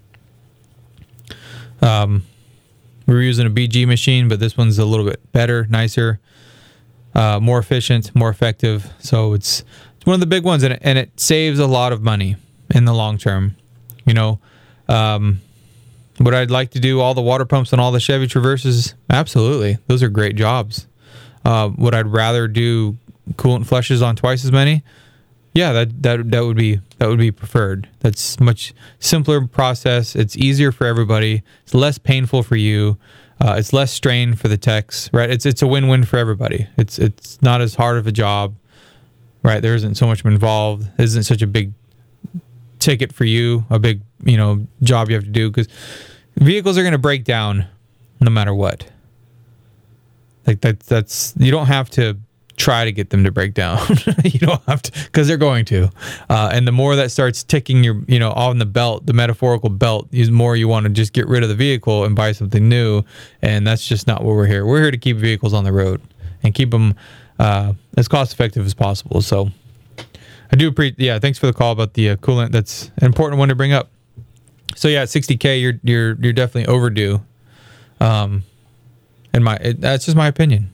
S2: Um. We were using a B G machine, but this one's a little bit better, nicer, uh, more efficient, more effective. So it's, it's one of the big ones, and it, and it saves a lot of money in the long term. You know, um, would I like to do all the water pumps on all the Chevy Traverses? Absolutely. Those are great jobs. Uh, would I rather do coolant flushes on twice as many? Yeah, that, that that would be that would be preferred. That's much simpler process. It's easier for everybody. It's less painful for you. Uh, it's less strain for the techs, right? It's it's a win-win for everybody. It's it's not as hard of a job, right? There isn't so much involved. It isn't such a big ticket for you, a big you know job you have to do because vehicles are going to break down no matter what. Like that that's you don't have to try to get them to break down. You don't have to, because they're going to. Uh, and the more that starts ticking your, you know, on the belt, the metaphorical belt, the more you want to just get rid of the vehicle and buy something new. And that's just not what we're here. We're here to keep vehicles on the road and keep them uh, as cost effective as possible. So I do appreciate, yeah, thanks for the call about the uh, coolant. That's an important one to bring up. So yeah, at sixty K, you're you're you're definitely overdue. Um, and my it, that's just my opinion.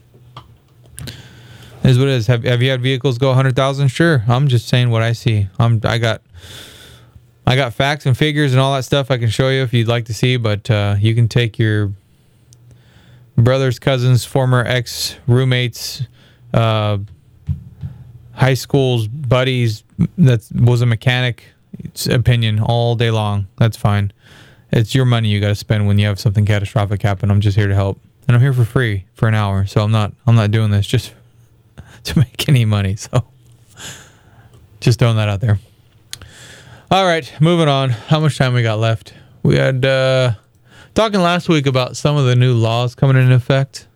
S2: Is what it is. Have Have you had vehicles go one hundred thousand? Sure. I'm just saying what I see. I'm I got I got facts and figures and all that stuff I can show you if you'd like to see. But uh, you can take your brothers, cousins, former ex roommates, uh, high school's buddies that was a mechanic opinion all day long. That's fine. It's your money you got to spend when you have something catastrophic happen. I'm just here to help, and I'm here for free for an hour. So I'm not I'm not doing this just to make any money. So just throwing that out there. All right, moving on. How much time we got left? We had uh, talking last week about some of the new laws coming into effect.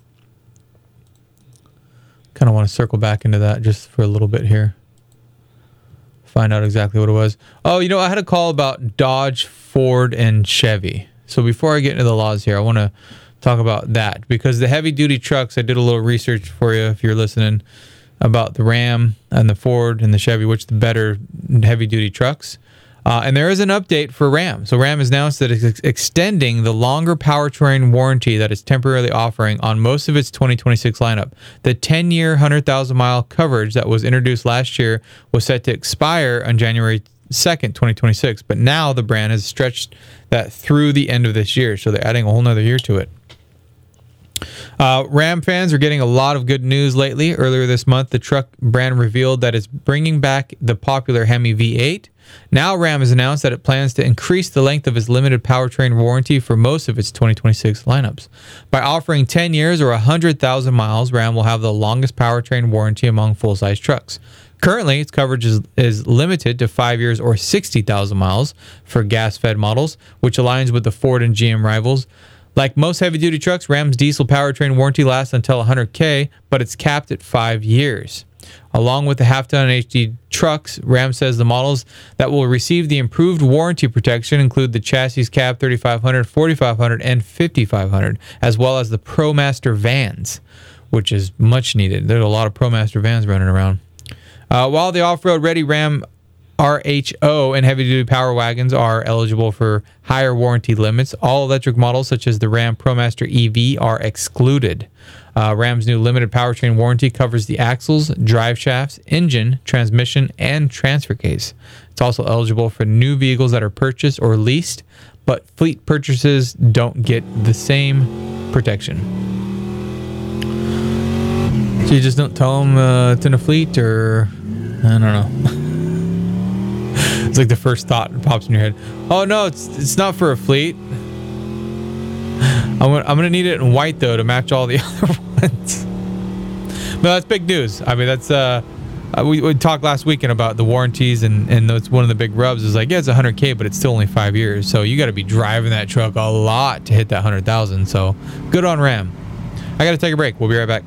S2: Kind of want to circle back into that just for a little bit here. Find out exactly what it was. Oh, you know, I had a call about Dodge, Ford, and Chevy. So before I get into the laws here, I want to talk about that because the heavy-duty trucks, I did a little research for you if you're listening about the Ram and the Ford and the Chevy, which the better heavy-duty trucks. Uh, and there is an update for Ram. So Ram has announced that it's ex- extending the longer powertrain warranty that it's temporarily offering on most of its twenty twenty-six lineup. The ten-year, one hundred thousand mile coverage that was introduced last year was set to expire on January second, twenty twenty-six. But now the brand has stretched that through the end of this year. So they're adding a whole nother year to it. Uh, Ram fans are getting a lot of good news lately. Earlier this month, the truck brand revealed that it's bringing back the popular Hemi V eight. Now Ram has announced that it plans to increase the length of its limited powertrain warranty for most of its twenty twenty-six lineups. By offering ten years or one hundred thousand miles, Ram will have the longest powertrain warranty among full-size trucks. Currently, its coverage is, is limited to five years or sixty thousand miles for gas-fed models, which aligns with the Ford and G M rivals. Like most heavy-duty trucks, Ram's diesel powertrain warranty lasts until one hundred thousand, but it's capped at five years. Along with the half-ton and H D trucks, Ram says the models that will receive the improved warranty protection include the chassis cab thirty-five hundred, forty-five hundred, and fifty-five hundred, as well as the ProMaster vans, which is much needed. There's a lot of ProMaster vans running around. Uh, while the off-road ready Ram R H O and heavy-duty power wagons are eligible for higher warranty limits, all electric models such as the Ram ProMaster E V are excluded. Uh, Ram's new limited powertrain warranty covers the axles, drive shafts, engine, transmission, and transfer case. It's also eligible for new vehicles that are purchased or leased, but fleet purchases don't get the same protection. So you just don't tell them uh, it's in a fleet, or I don't know. It's like the first thought that pops in your head. Oh no, it's it's not for a fleet. I'm gonna, I'm gonna need it in white though to match all the other ones. No, that's big news. I mean, that's uh, we, we talked last weekend about the warranties, and and that's one of the big rubs is like, yeah, it's one hundred thousand, but it's still only five years. So you got to be driving that truck a lot to hit that one hundred thousand. So good on Ram. I got to take a break. We'll be right back.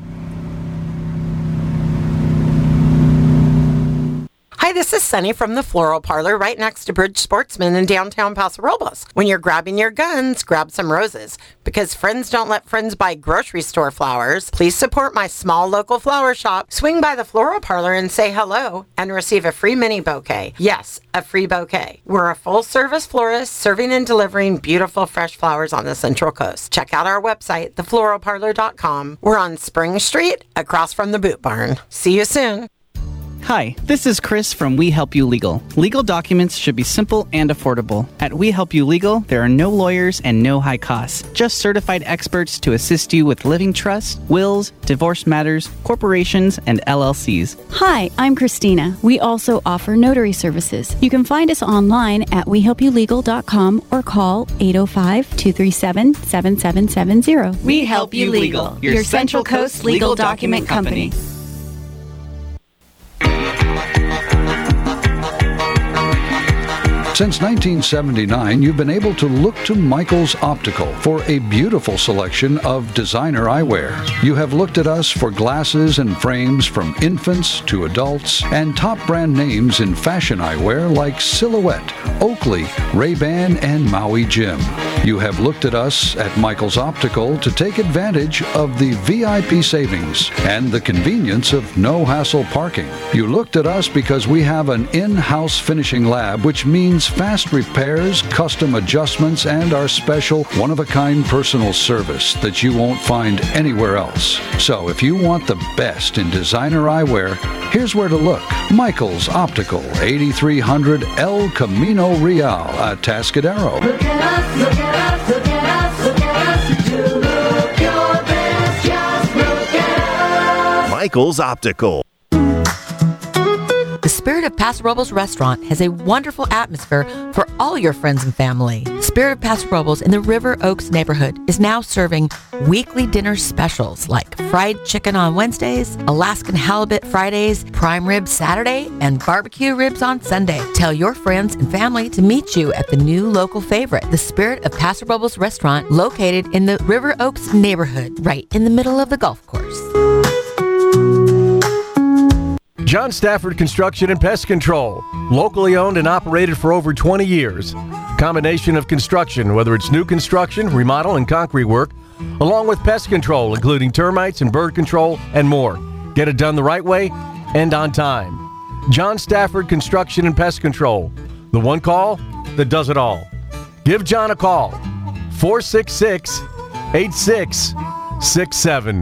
S19: Hi, this is Sunny from the Floral Parlor right next to Bridge Sportsman in downtown Paso Robles. When you're grabbing your guns, grab some roses. Because friends don't let friends buy grocery store flowers, please support my small local flower shop. Swing by the Floral Parlor and say hello and receive a free mini bouquet. Yes, a free bouquet. We're a full-service florist serving and delivering beautiful fresh flowers on the Central Coast. Check out our website, the floral parlor dot com. We're on Spring Street, across from the Boot Barn. See you soon.
S20: Hi, this is Chris from We Help You Legal. Legal documents should be simple and affordable. At We Help You Legal, there are no lawyers and no high costs. Just certified experts to assist you with living trusts, wills, divorce matters, corporations, and L L Cs.
S21: Hi, I'm Christina. We also offer notary services. You can find us online at we help you legal dot com or call eight oh five, two three seven, seven seven seven zero.
S20: We Help You Legal, your, your Central Coast legal document company.
S22: Since nineteen seventy-nine, you've been able to look to Michael's Optical for a beautiful selection of designer eyewear. You have looked at us for glasses and frames from infants to adults, and top brand names in fashion eyewear like Silhouette, Oakley, Ray-Ban, and Maui Jim. You have looked at us at Michael's Optical to take advantage of the V I P savings and the convenience of no-hassle parking. You looked at us because we have an in-house finishing lab, which means fast repairs, custom adjustments, and our special one-of-a-kind personal service that you won't find anywhere else. So if you want the best in designer eyewear, here's where to look. Michael's Optical, eighty-three hundred El Camino Real at Tascadero.
S7: Look at us, look at us, look at us, look at us. You look your best, just look at us.
S23: Michael's Optical.
S19: The
S6: Spirit of Paso Robles restaurant has a wonderful atmosphere for all your friends and family. Spirit of Paso Robles in the River Oaks neighborhood is now serving weekly dinner specials like fried chicken on Wednesdays, Alaskan halibut Fridays, prime rib Saturday, and barbecue ribs on Sunday. Tell your friends and family to meet you at the new local favorite, the Spirit of Paso Robles restaurant, located in the River Oaks neighborhood, right in the middle of the golf course.
S1: John Stafford Construction and Pest Control. Locally owned and operated for over twenty years. Combination of construction, whether it's new construction, remodel, and concrete work, along with pest control, including termites and bird control, and more. Get it done the right way and on time. John Stafford Construction and Pest Control. The one call that does it all. Give John a call. four six six, eight six six seven.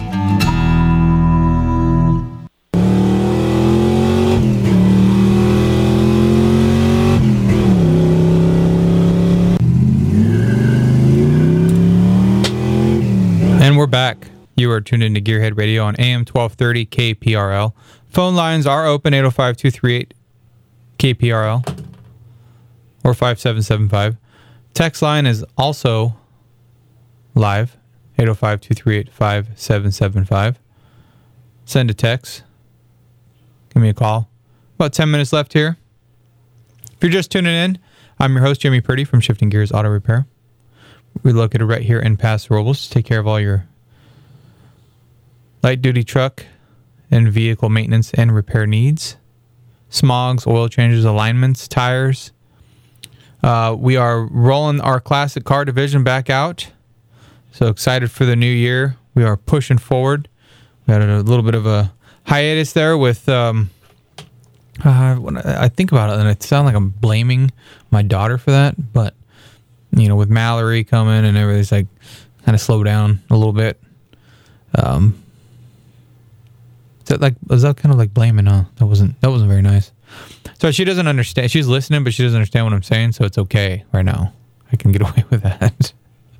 S2: And we're back. You are tuned into Gearhead Radio on A M twelve thirty K P R L. Phone lines are open, eight oh five, two three eight, K P R L or five seven seven five. Text line is also live, eight oh five, two three eight, five seven seven five. Send a text. Give me a call. About ten minutes left here. If you're just tuning in, I'm your host, Jimmy Purdy from Shifting Gears Auto Repair. We're located right here in Paso Robles to take care of all your light-duty truck and vehicle maintenance and repair needs. Smogs, oil changes, alignments, tires. Uh, we are rolling our classic car division back out. So excited for the new year. We are pushing forward. We had a little bit of a hiatus there with... Um, uh, when I think about it, and it sounds like I'm blaming my daughter for that, but... You know, with Mallory coming and everything's like kind of slow down a little bit. Um, is that like was that kind of like blaming? Huh? That wasn't that wasn't very nice. So she doesn't understand. She's listening, but she doesn't understand what I'm saying. So it's okay right now. I can get away with that.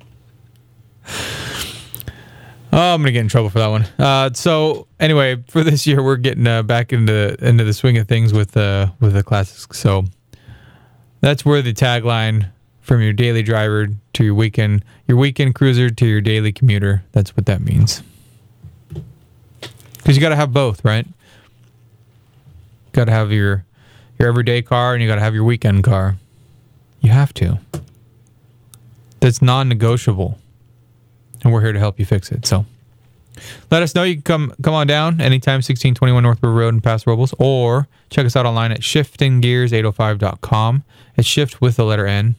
S2: Oh, I'm gonna get in trouble for that one. Uh, so anyway, for this year, we're getting uh, back into into the swing of things with uh, with the classics. So that's where the tagline. From your daily driver to your weekend, your weekend cruiser to your daily commuter. That's what that means. Because you got to have both, right? Got to have your your everyday car and you got to have your weekend car. You have to. That's non-negotiable, and we're here to help you fix it. So, let us know. You can come come on down anytime. sixteen twenty-one North River Road in Paso Robles, or check us out online at shifting gears eight oh five dot com. It's shift with the letter N.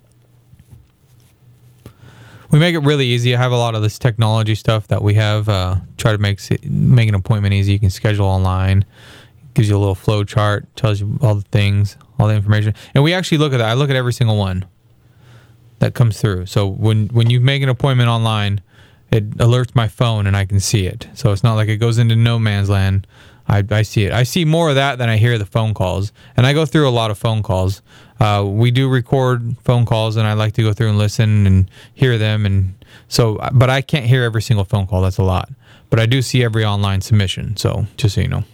S2: We make it really easy. I have a lot of this technology stuff that we have. Uh, try to make make an appointment easy. You can schedule online. Gives you a little flow chart. Tells you all the things, all the information. And we actually look at that. I look at every single one that comes through. So when, when you make an appointment online, it alerts my phone and I can see it. So it's not like it goes into no man's land. I, I see it. I see more of that than I hear the phone calls. And I go through a lot of phone calls. Uh, we do record phone calls, and I like to go through and listen and hear them. And so, but I can't hear every single phone call. That's a lot. But I do see every online submission. So just so you know.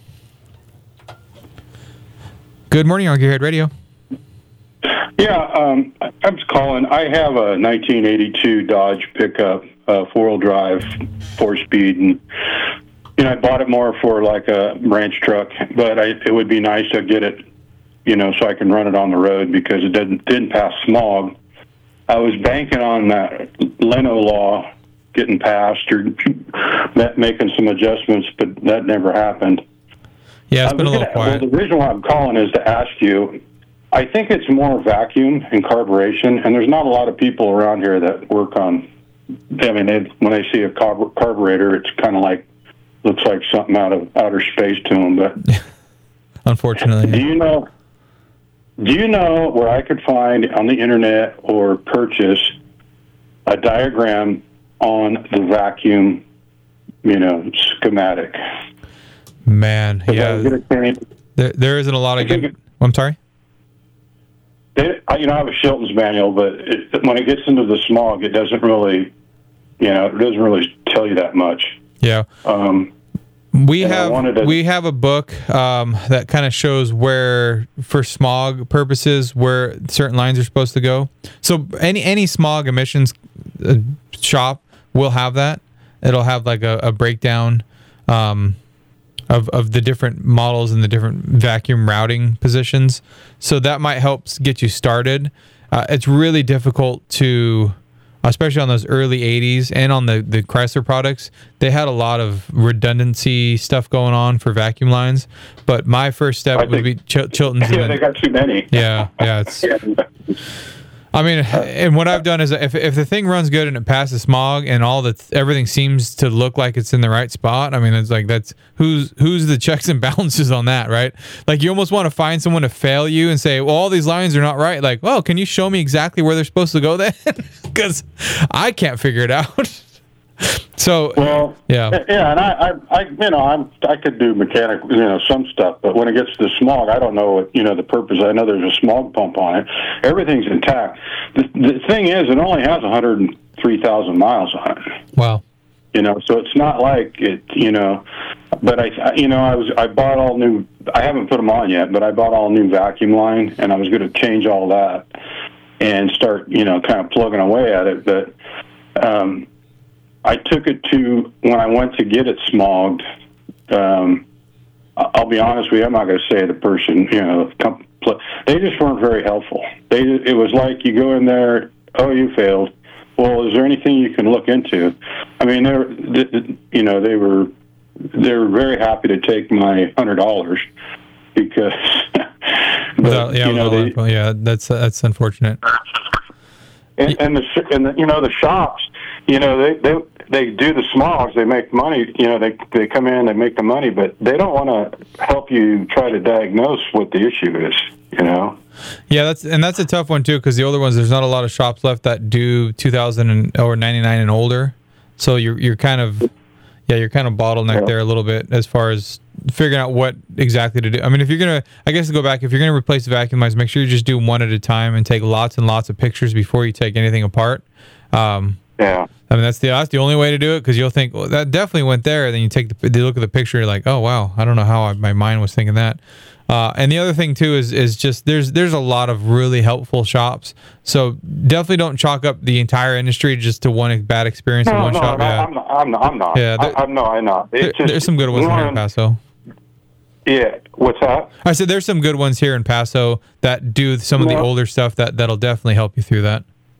S2: Good morning, on Gearhead Radio.
S8: Yeah, um, I was calling. I have a nineteen eighty-two Dodge pickup, uh, four-wheel drive, four-speed, and you know I bought it more for like a ranch truck. But I, it would be nice to get it, you know, so I can run it on the road because it didn't didn't pass smog. I was banking on that Leno law getting passed or making some adjustments, but that never happened.
S2: Yeah, it's been a little
S8: gonna,
S2: quiet.
S8: Well, the reason why I'm calling is to ask you. I think it's more vacuum and carburation, and there's not a lot of people around here that work on. I mean, they, when they see a carb, carburetor, it's kind of like looks like something out of outer space to them. But
S2: unfortunately,
S8: do you know? Do you know where I could find on the internet or purchase a diagram on the vacuum, you know, schematic?
S2: Man, yeah, there, there isn't a lot of good. I'm sorry.
S8: It, you know, I have a Shilton's manual, but it, when it gets into the smog, it doesn't really, you know, it doesn't really tell you that much.
S2: Yeah.
S8: Um,
S2: We
S8: And I
S2: have
S8: wanted to-
S2: we have a book um, that kind of shows where, for smog purposes, where certain lines are supposed to go. So any any smog emissions uh, shop will have that. It'll have like a, a breakdown um, of of the different models and the different vacuum routing positions. So that might help get you started. Uh, it's really difficult to, especially on those early eighties and on the, the Chrysler products, they had a lot of redundancy stuff going on for vacuum lines. But my first step
S8: I
S2: would be
S8: think-
S2: Chil- Chilton's.
S8: Yeah, they got too many.
S2: Yeah, yeah. It's, I mean, and what I've done is if if the thing runs good and it passes smog and all the everything seems to look like it's in the right spot, I mean, it's like that's who's who's the checks and balances on that, right? Like you almost want to find someone to fail you and say, well, all these lines are not right. Like, well, can you show me exactly where they're supposed to go then? Because I can't figure it out. So
S8: well,
S2: yeah,
S8: yeah, and I, I, I, you know, I'm, I could do mechanic, you know, some stuff, but when it gets to smog, I don't know what, you know, the purpose. I know there's a smog pump on it. Everything's intact. The, the thing is, it only has one hundred three thousand miles on it.
S2: Wow.
S8: You know, so it's not like it, you know, but I, I, you know, I was, I bought all new, I haven't put them on yet, but I bought all new vacuum line, and I was going to change all that and start, you know, kind of plugging away at it, but, um, I took it to, when I went to get it smogged, um, I'll be honest with you, I'm not going to say the person, you know, they just weren't very helpful. They, it was like you go in there, oh, you failed. Well, is there anything you can look into? I mean, they were, you know, they were, they were very happy to take my hundred dollars because, but,
S2: without, yeah,
S8: you know,
S2: without
S8: they,
S2: one, yeah, that's that's unfortunate.
S8: And, and the and the, you know the shops, you know they, they they do the smogs, they make money. You know they they come in, they make the money, but they don't want to help you try to diagnose what the issue is. You know.
S2: Yeah, that's and that's a tough one too, because the older ones, there's not a lot of shops left that do two thousand and, or ninety-nine and older. So you're you're kind of yeah you're kind of bottlenecked yeah. there a little bit as far as figuring out what exactly to do. I mean, if you're gonna, I guess to go back, if you're gonna replace the vacuum lines, make sure you just do one at a time and take lots and lots of pictures before you take anything apart. Um,
S8: yeah.
S2: I mean, that's the that's the only way to do it, because you'll think, well, that definitely went there. Then you take the you look at the picture, you're like, oh wow, I don't know how I, my mind was thinking that. Uh, and the other thing too is is just there's there's a lot of really helpful shops. So definitely don't chalk up the entire industry just to one bad experience
S8: no,
S2: in one
S8: no,
S2: shop.
S8: No,
S2: yeah,
S8: I'm not. I'm not. I'm not.
S2: Yeah,
S8: I, I'm no, I'm not. It's
S2: there,
S8: just
S2: there's some good ones
S8: one,
S2: here in Paso.
S8: Yeah, what's that?
S2: I said there's some good ones here in Paso that do some of the
S8: No.
S2: older stuff that that'll definitely help you through that.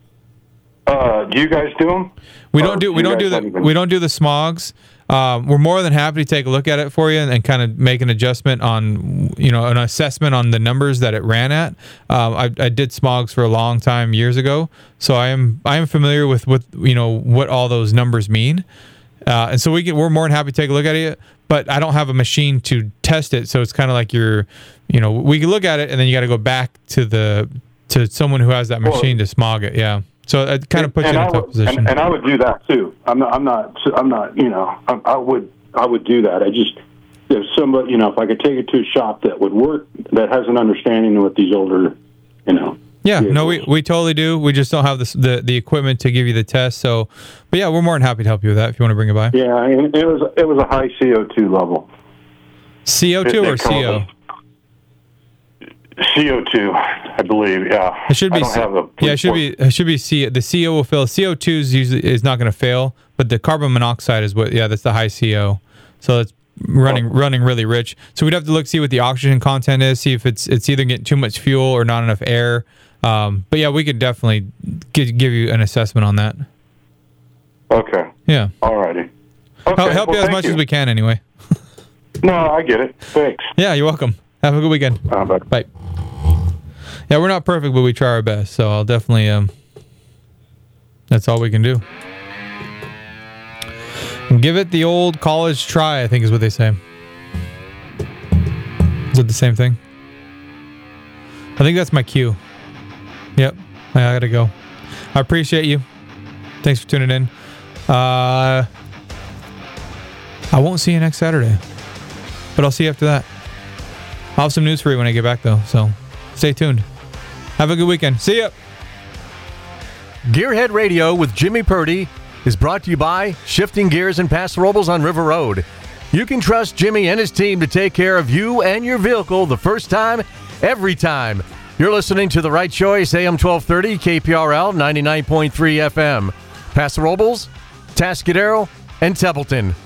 S8: Uh, do you guys do them?
S2: We don't do we don't do the we don't do the smogs. Um, we're more than happy to take a look at it for you and, and kind of make an adjustment on, you know, an assessment on the numbers that it ran at. Um, I, I did smogs for a long time years ago, so I am I am familiar with what you know what all those numbers mean, uh, and so we can we're more than happy to take a look at it. But I don't have a machine to test it, so it's kind of like you're, you know, we can look at it and then you got to go back to the to someone who has that machine to smog it. Yeah. So it kind of puts
S8: and
S2: you in
S8: I
S2: a tough
S8: would,
S2: position.
S8: And, and I would do that too. I'm not. I'm not. I'm not. You know. I, I would. I would do that. I just if somebody, you know, if I could take it to a shop that would work, that has an understanding of what these older, you know.
S2: Yeah.
S8: vehicles.
S2: No, we, we totally do. We just don't have the, the the equipment to give you the test. So, but yeah, we're more than happy to help you with that if you want to bring it by.
S8: Yeah, and it was it was a high C O two level.
S2: C O two
S8: They- they
S2: or
S8: call
S2: C O?
S8: it C O two, I believe. Yeah.
S2: It should be.
S8: I don't
S2: C-
S8: have a
S2: yeah, it should be. It should be C. The C O will fail. C O two is usually is not going to fail, but the carbon monoxide is what. Yeah, that's the high C O. So it's running running really rich. So we'd have to look see what the oxygen content is. See if it's it's either getting too much fuel or not enough air. Um, but yeah, we could definitely give, give you an assessment on that.
S8: Okay.
S2: Yeah.
S8: All righty.
S2: Help,
S8: Okay,
S2: help
S8: well,
S2: you as
S8: thank
S2: much
S8: you.
S2: as we can, anyway.
S8: No, I get it. Thanks.
S2: Yeah, you're welcome. Have a good weekend.
S8: Uh, bye.
S2: Bye. Yeah, we're not perfect, but we try our best. So I'll definitely. Um, that's all we can do. Give it the old college try, I think is what they say. Is it the same thing? I think that's my cue. Yep. I gotta go. I appreciate you. Thanks for tuning in. Uh, I won't see you next Saturday, but I'll see you after that. I'll have some news for you when I get back, though, so stay tuned. Have a good weekend. See ya.
S1: Gearhead Radio with Jimmy Purdy is brought to you by Shifting Gears and Paso Robles on River Road. You can trust Jimmy and his team to take care of you and your vehicle the first time, every time. You're listening to The Right Choice, A M twelve thirty, K P R L ninety-nine point three F M. Paso Robles, Tascadero, and Templeton.